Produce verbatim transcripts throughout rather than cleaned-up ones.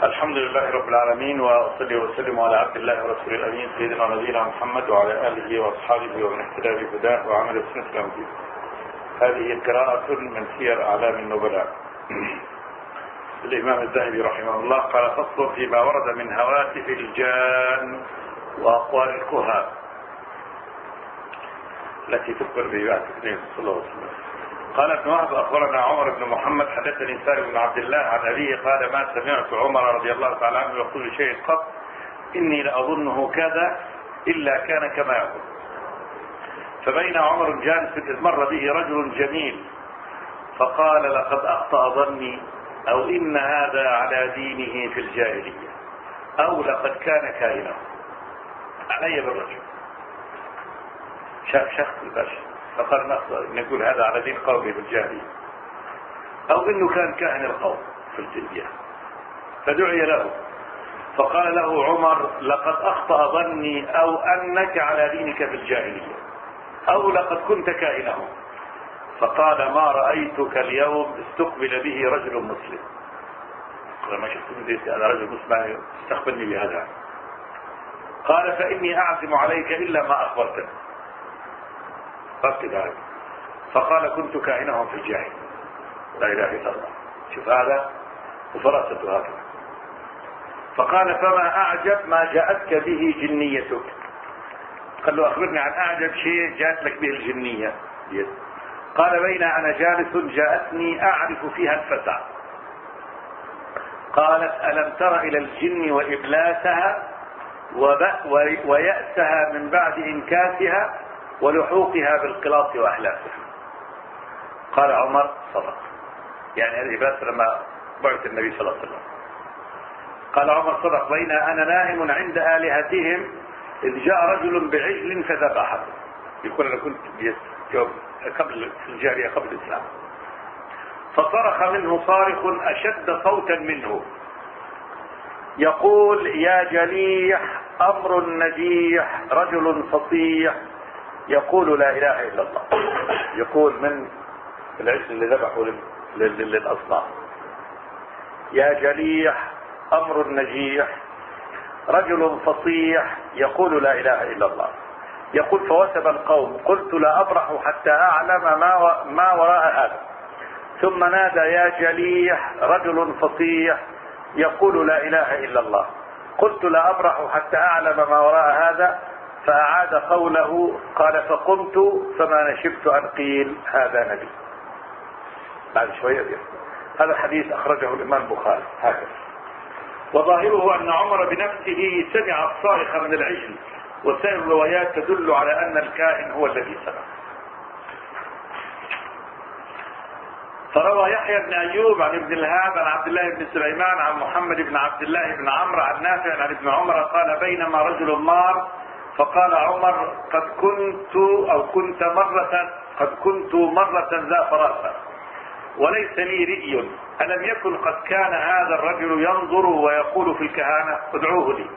الحمد لله رب العالمين، وأصلي وسلم على عبد الله ورسول الأمين سيدنا نبينا محمد وعلى آله وأصحابه ومن اهتدى بهداه وعمل بسنته الأمين. هذه قراءة من سير أعلام النبلاء. الإمام الذهبي رحمه الله قال: فصل فيما ورد من هواتف الجان وأقوال الكهان التي تخبر ببعث النبي صلى الله عليه وسلم. قال ابن وهب: أخبرنا عمر بن محمد حدثني سالم بن عبد الله عن أبيه قال: ما سمعت عمر رضي الله تعالى عنه يقول شيء قط إني لأظنه كذا إلا كان كما يقول. فبين عمر جالس إذ مر به رجل جميل فقال: لقد أخطأ ظني، أو إن هذا على دينه في الجاهلية، أو لقد كان كائنا. علي بالرجل شاف شخص البشر فقال: نقول هذا على دين قومه في الجاهلية، أو إنه كان كاهن القوم في الجاهلية. فدعي له فقال له عمر: لقد أخطأ ظني، أو أنك على دينك في الجاهلية، أو لقد كنت كائنه. فقال: ما رأيتك اليوم استقبل به رجل مسلم. قال: ما شفت هذا رجل مسلم استقبلني بهذا. قال: فإني أعزم عليك إلا ما أخبرتني. فقد فقال: كنت كائنهم في الجاهل. لا إله إلا الله. شوف هذا وفراسته هكذا. فقال: فما أعجب ما جاءتك به جنيتك. قال له: أخبرني عن أعجب شيء جاءت لك به الجنية. قال: بين أنا جالس جاءتني أعرف فيها الفسع. قالت: ألم تر إلى الجن وإبلاسها ويأسها من بعد إنكاسها ولحوقها بالقلاط وأحلافها. قال عمر: صدق. يعني الإبلاس لما بعث النبي صلى الله عليه وسلم. قال عمر: صدق. بين أنا نائم عند آلهتهم إذ جاء رجل بعجل فذبحه. يقول: أنا كنت قبل في الجارية قبل الإسلام. فصرخ منه صارخ أشد صوتا منه يقول: يا جليح أمر نجيح رجل فصيح يقول لا إله إلا الله. يقول من العجل اللي ذبحوا للأصنام: يا جليح أمر نجيح رجل فصيح يقول لا إله إلا الله. يقول: فوثب القوم، قلت لا أبرح حتى أعلم ما, ما وراء هذا. ثم نادى: يا جليح رجل فصيح يقول لا إله إلا الله. قلت لا أبرح حتى أعلم ما وراء هذا. فأعاد قوله. قال: فقمت فما نشبت أن قيل هذا نبي. بعد شوية بيخ. هذا الحديث أخرجه الإمام البخاري هكذا. وظاهره أن عمر بنفسه سمع الصارخ من العجل، وسائر الروايات تدل على أن الكائن هو الذي سمع. فروى يحيى بن أيوب عن ابن الهاب عن عبد الله بن سليمان عن محمد بن عبد الله بن عمرو عن نافع عن ابن عمر قال: بينما رجل مار فقال عمر: قد كنت أو كنت مرة قد كنت مرة ذا فراسة وليس لي رئي، ألم يكن قد كان هذا الرجل ينظر ويقول في الكهانة؟ ادعوه لي.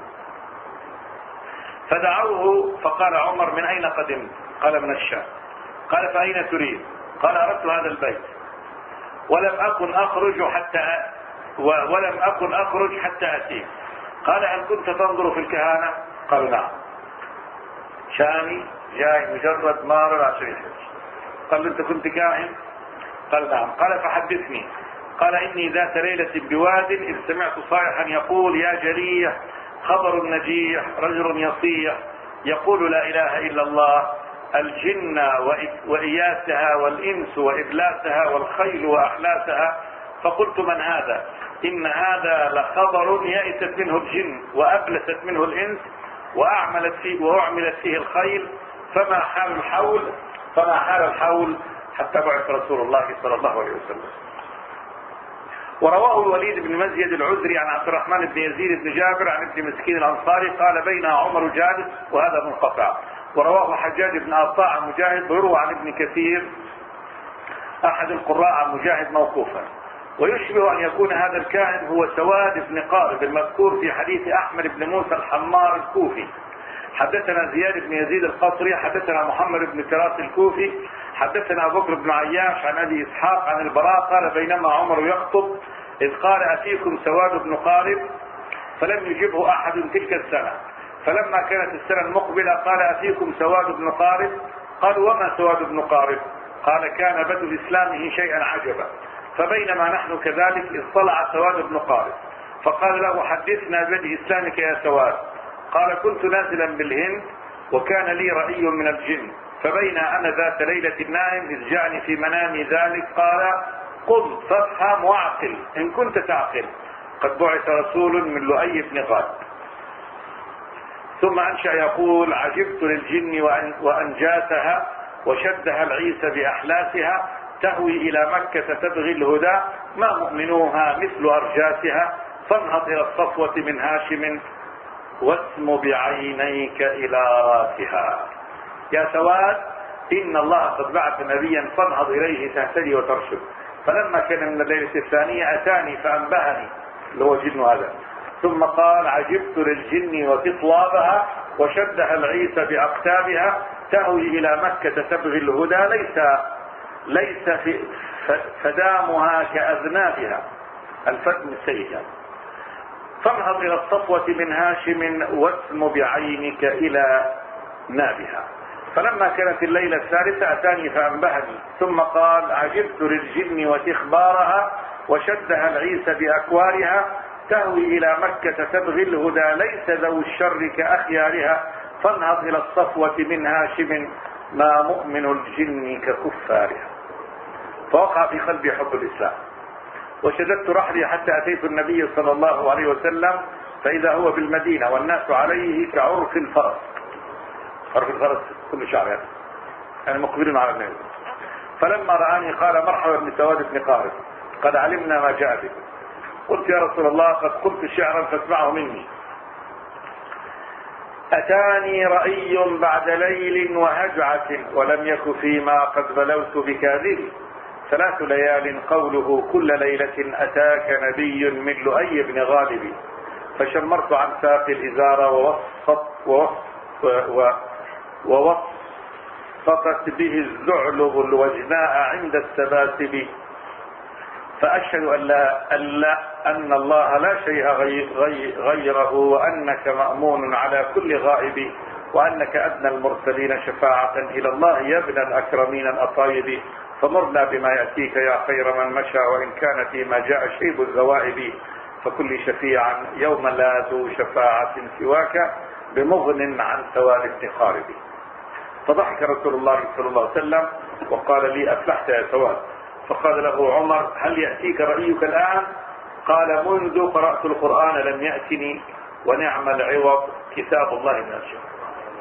فدعوه فقال عمر: من أين قدمت؟ قال: من الشام. قال: فأين تريد؟ قال: أردت هذا البيت ولم أكن أخرج حتى ولم أكن أخرج حتى أتيه. قال: هل كنت تنظر في الكهانة؟ قال: نعم. شامي جاي مجرد مار عشان يحج. قال: أنت كنت كاهن؟ قال: نعم. قال: فحدثني. قال: إني ذات ليلة بواد إذ سمعت صائحا يقول: يا جليح خبر نجيح رجل يصيح يقول لا إله إلا الله، الجن وإياسها والإنس وإبلاسها والخيل وأحلاسها. فقلت: من هذا؟ إن هذا لخبر يئست منه الجن وأبلست منه الإنس وأعملت فيه وأعملت فيه الخيل، فما حال الحول فما حال الحول حتى بعث رسول الله صلى الله عليه وسلم. ورواه الوليد بن مزيد العذري عن عبد الرحمن بن يزيد بن جابر عن ابن مسكين الأنصاري قال: بين عمر جالس، وهذا منقطع. ورواه حجاج بن عطاء عن مجاهد، ويروى عن ابن كثير أحد القراء عن مجاهد موقوفا. ويشبه أن يكون هذا الكاهن هو سواد بن قارب المذكور في حديث أحمد بن موسى الحمار الكوفي. حدثنا زياد بن يزيد القصري حدثنا محمد بن تراس الكوفي حدثنا أبو بكر بن عياش عن أبي إسحاق عن البراء قال: بينما عمر يخطب إذ قال أفيكم سواد بن قارب فلم يجبه أحد تلك السنة. فلما كانت السنة المقبلة قال أفيكم سواد بن قارب، قالوا وما سواد بن قارب؟ قال كان بدء إسلامه شيئا عجبا، فبينما نحن كذلك اطلع سواد بن قارب فقال له حدثنا بدء إسلامك يا سواد. قال كنت نازلا بالهند وكان لي رأي من الجن، فبين أنا ذات ليلة نائم إذ جاءني في منامي ذلك قال قم فافهم واعقل إن كنت تعقل، قد بعث رسول من لؤي بن غالب. ثم أنشأ يقول عجبت للجن وأنجاسها وشدها العيسى بأحلاسها تهوي إلى مكة تبغي الهدى ما مؤمنوها مثل أرجاسها فانهض إلى الصفوة من هاشم واسم بعينيك إلى راسها. يا سواد إن الله قد بعث نبيا فانهض إليه تهتدي وترشد. فلما كان من الليلة الثانية أتاني فأنبهني اللي هو جن هذا، ثم قال عجبت للجن وتطوابها وشدها العيسى بأقتابها تهوي إلى مكة تبغي الهدى ليس ليس في فدامها كأذنابها الفدم السيئة فانهض إلى الصفوة من هاشم واسم بعينك إلى نابها. فلما كانت الليلة الثالثة أتاني فأنبهني ثم قال عجبت للجن وتخبارها وشدها العيسى بأكوارها تهوي إلى مكة تبغي الهدى ليس ذو الشر كأخيارها فانهض إلى الصفوة من هاشم ما مؤمن الجن ككفارها. فوقع في قلبي حب الإسلام وشددت رحلي حتى أتيت النبي صلى الله عليه وسلم فإذا هو بالمدينة والناس عليه كعرف الفرس. عرف الفرس كل شعر يعني مقبلون على النبي. فلما رآني قال مرحبا بن سواد بن قارب قد علمنا ما جاء بك. قلت يا رسول الله قد قلت شعرا فاسمعه مني. أتاني رأي بعد ليل وهجعة ولم يك فيما قد بلوت بكاذب ثلاث ليال قوله كل ليلة أتاك نبي من لؤي بن غالب فشمرت عن ساق الإزار ووسط ووسط ووسطت به الزعلب الوجناء عند السباسب فأشهد أن لا, أن لا أن الله لا شيء غي غي غيره وأنك مأمون على كل غائب وأنك أدنى المرسلين شفاعة إلى الله يا ابن الأكرمين الأطايب فمرنا بما يأتيك يا خير من مشى وإن كان فيما جاء شيب الذوائب فكل شفيعا يوم لا ذو شفاعة سواك بمغن عن سواد بن قارب. فضحك رسول الله صلى الله عليه وسلم وقال لي أفلحت يا سواد. فقال له عمر هل يأتيك رأيك الآن؟ قال منذ قرأت القرآن لم يأتني ونعم العوض كتاب الله من الشر.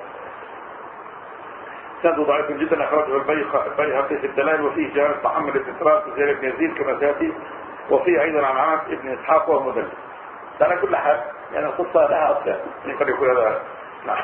سند ضعيف جدا أخرجه البيهقي في الدلائل وفيه جهالة محمد بن تراث وزيد بن يزيد كما سيأتي وفيه أيضا عن عمرو بن إسحاق وهو مدلس. على كل حال يعني القصة لها أصلا يقدر يكون هذا نعم.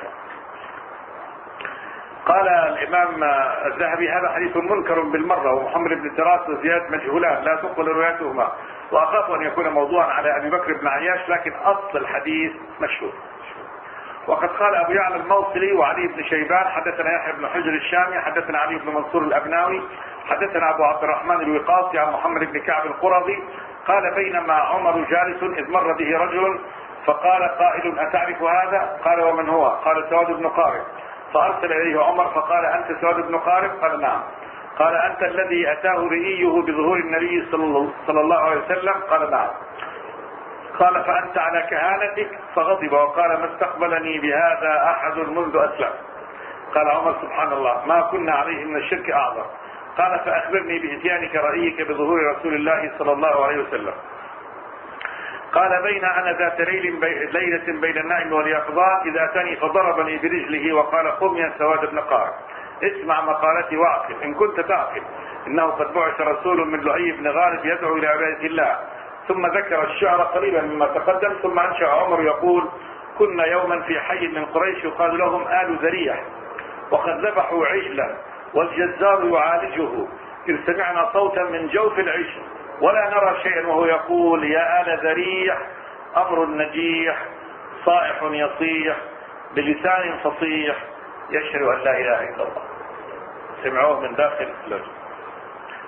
قال الإمام الذهبي هذا حديث منكر بالمرة ومحمد بن تراث وزياد مجهولان لا تقبل روايتهما وأخاف أن يكون موضوعا على أبي بكر بن عياش لكن أصل الحديث مشهور. وقد قال أبو يعلى الموصلي وعلي بن شيبان حدثنا يحيى بن حجر الشامي حدثنا علي بن منصور الأبناوي حدثنا أبو عبد الرحمن الوقاصي عن محمد بن كعب القرظي قال بينما عمر جالس إذ مر به رجل فقال قائل أتعرف هذا؟ قال ومن هو؟ قال سواد بن قارب. فأرسل إليه عمر فقال أنت سواد بن قارب؟ قال نعم. قال أنت الذي أتاه رئيه بظهور النبي صلى الله عليه وسلم؟ قال نعم. قال فأنت على كهانتك؟ فغضب وقال ما استقبلني بهذا أحد منذ أسلم. قال عمر سبحان الله ما كنا عليه من الشرك أعظم. قال فأخبرني بإتيانك رأيك بظهور رسول الله صلى الله عليه وسلم. قال بين أنا ذات ليل بي... ليلة بين النائم واليقظان إذا أتاني فضربني برجله وقال قم يا سواد بن قارب اسمع مقالتي واعقل إن كنت تعقل إنه قد بعث رسول من لؤي بن غالب يدعو إلى عبادة الله. ثم ذكر الشعر قريبا مما تقدم ثم أنشأ عمر يقول كنا يوما في حي من قريش يقال لهم آل ذريح وقد ذبحوا عجلا والجزار يعالجه إذ سمعنا صوتا من جوف العجل ولا نرى شيئا وهو يقول يا آل ذريح أمر نجيح صائح يصيح بلسان فصيح يشهد أن لا إله إلا الله. سمعوه من داخل اللجنة.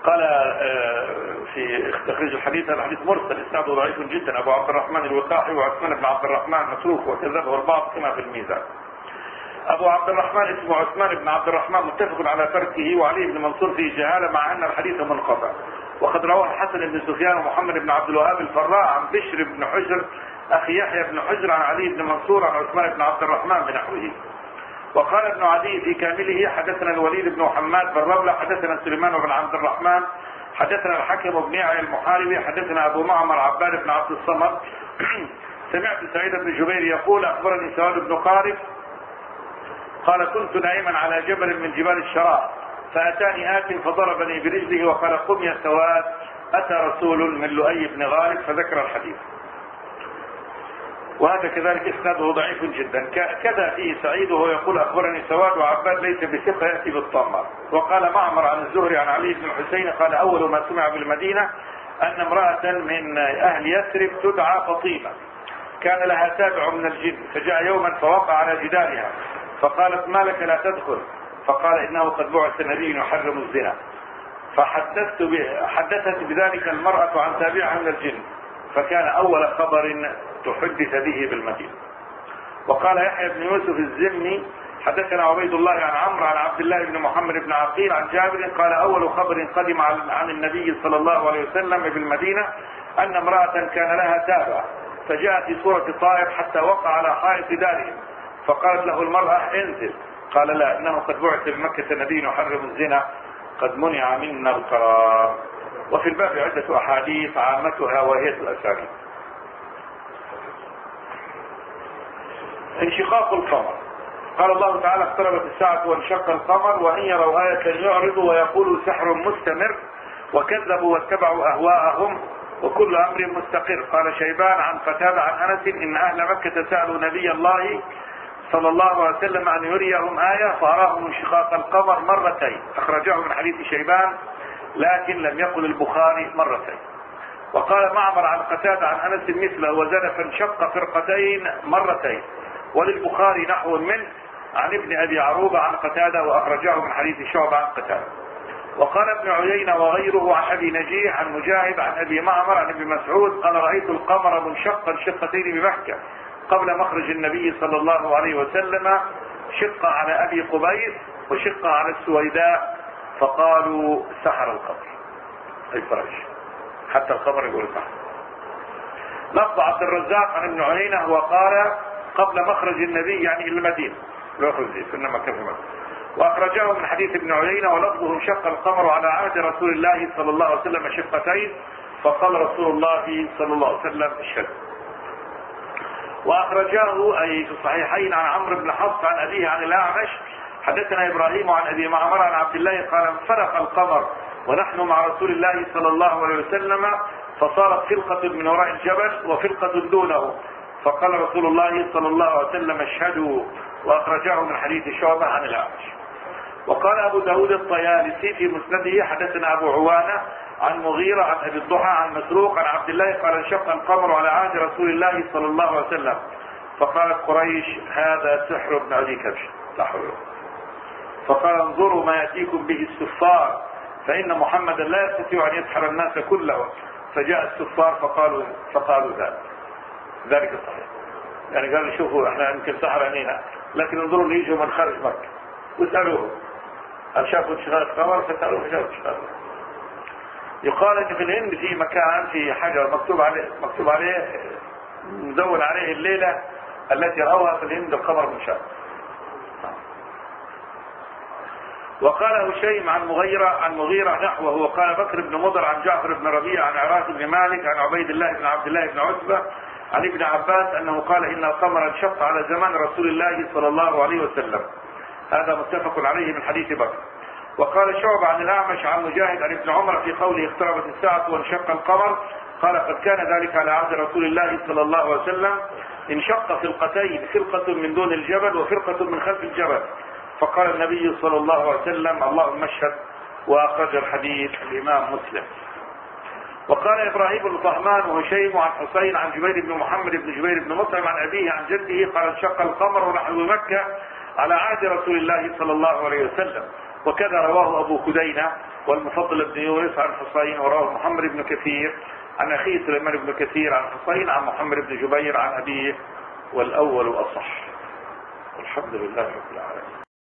قال في تخريج الحديث الحديث مرسل اسناده ضعيف جدا. ابو عبد الرحمن الوقاحي وعثمان بن عبد الرحمن متروك وكذبه البعض كما في الميزان. ابو عبد الرحمن اسمه عثمان بن عبد الرحمن متفق على تركه، وعلي بن منصور فيه جهاله مع ان الحديث منقطع. وقد رواه الحسن بن سفيان ومحمد بن عبد الوهاب الفراء عن بشر بن حجر اخي يحيى بن حجر عن علي بن منصور عن عثمان بن عبد الرحمن بنحوه. وقال ابن عدي في كامله حدثنا الوليد بن محمد بن ربلة حدثنا سليمان بن عبد الرحمن حدثنا الحكم بن يعلى المحاربي حدثنا ابو معمر عباد بن عبد الصمد سمعت سعيد بن جبير يقول اخبرني سواد بن قارب قال كنت نائما على جبل من جبال الشراء فاتاني آت فضربني برجله وقال قم يا سواد اتى رسول من لؤي بن غالب فذكر الحديث. وهذا كذلك اسناده ضعيف جدا. كذا فيه سعيد وهو يقول اخبرني سواد وعباد ليس بثقه ياتي بالطامه. وقال معمر عن الزهري عن علي بن الحسين قال اول ما سمع بالمدينه ان امراه من اهل يثرب تدعى فطيمه كان لها تابع من الجن فجاء يوما فوقع على جدارها فقالت ما لك لا تدخل فقال انه قد بعث نبي يحرم الزنا فحدثت حدثت بذلك المراه عن تابعها من الجن فكان اول خبر تحدث به بالمدينة. وقال يحيى بن يوسف الزمني حدثنا عبيد الله عن عمرو عن عبد الله بن محمد بن عقيل عن جابر قال اول خبر قدم عن النبي صلى الله عليه وسلم بالمدينة ان امرأة كان لها تابع فجاءت في سورة طائر حتى وقع على حائط دارهم فقالت له المرأة انزل قال لا انه قد بعث بمكة نبي يحرم الزنا قد منع منا القرار. وفي الباب عدة احاديث عامتها وهي الاسانيد. انشقاق القمر قال الله تعالى اقتربت الساعة وانشق القمر وان يروا آية يعرضوا ويقولوا سحر مستمر وكذبوا واتبعوا اهواءهم وكل امر مستقر. قال شيبان عن قتادة عن انس ان اهل مكة سألوا نبي الله صلى الله عليه وسلم ان يريهم آية فاراهم انشقاق القمر مرتين اخرجه من حديث شيبان لكن لم يقل البخاري مرتين. وقال معمر عن قتادة عن انس مثله وزاد فانشق فرقتين مرتين وللبخاري نحو منه عن ابن ابي عروبة عن قتادة واخرجه من حديث شعبة عن قتادة. وقال ابن عيينة وغيره عن ابي نجيح عن مجاهد عن ابي معمر عن ابي مسعود قال رأيت القمر منشقا شقتين بمكة قبل مخرج النبي صلى الله عليه وسلم شق على ابي قبيس وشق على السويداء فقالوا سحر القمر اي فرج حتى القمر يقول سحر. لفظ عبد الرزاق عن ابن عيينة وقال قبل مخرج النبي يعني المدينة لا يخرج انما كان في مكة. واخرجه من حديث ابن عيينة ولفظه انشق القمر على عهد رسول الله صلى الله عليه وسلم شقتين فقال رسول الله صلى الله عليه وسلم الشد. واخرجاه اي في الصحيحين عن عمرو بن حفص عن ابيه عن الاعمش حدثنا ابراهيم عن ابي معمر عن عبد الله قال انفرق القمر ونحن مع رسول الله صلى الله عليه وسلم فصارت فرقة من وراء الجبل وفرقة دونه فقال رسول الله صلى الله عليه وسلم اشهدوا. واخرجاه من حديث شعبة عن الاعمش. وقال ابو داود الطيالسي في مسنده حدثنا ابو عوانة عن مغيرة عن ابي الضحى عن مسروق عن عبد الله قال انشق القمر على عهد رسول الله صلى الله عليه وسلم فقالت قريش هذا سحر ابن ابي كبش لا حول. فقال انظروا ما ياتيكم به السفار فان محمدا لا يستطيع ان يسحر الناس كلهم فجاء السفار فقالوا فقالوا ذلك ذلك الصحيح يعني قالوا شوفوا احنا يمكن سحر علينا لكن انظروا اللي يجوا من خارج مكة واسألوه هل شافوا انشقاق القمر فسألوه فشافوا انشقاق. يقال ان في الهند في مكان في حجر مكتوب عليه مكتوب عليه مدون عليه الليلة التي رأوها في الهند القمر منشق. وقال هشيم عن مغيرة عن مغيرة نحوه وقال بكر بن مضر عن جعفر بن ربيع عن عراك بن مالك عن عبيد الله بن عبد الله بن عتبة عن ابن عباس انه قال ان القمر انشق على زمان رسول الله صلى الله عليه وسلم. هذا متفق عليه من حديث بكر. وقال شعبة عن الاعمش عن مجاهد عن ابن عمر في قوله اقتربت الساعة وانشق القمر قال قد كان ذلك على عهد رسول الله صلى الله عليه وسلم انشق فرقتين فرقة من دون الجبل وفرقة من خلف الجبل فقال النبي صلى الله عليه وسلم اللهم اشهد. واخرج الحديث الامام مسلم. وقال ابراهيم بن طهمان وهشيم عن حسين عن جبير بن محمد بن جبير بن مطعم عن ابيه عن جده قال انشق القمر ونحن بمكة على عهد رسول الله صلى الله عليه وسلم. وكذا رواه أبو كدينة والمفضل بن يونس عن حصين، ورواه محمد بن كثير عن أخيه سليمان بن كثير عن حصين عن محمد بن جبير عن أبيه، والأول أصح. والحمد لله رب العالمين.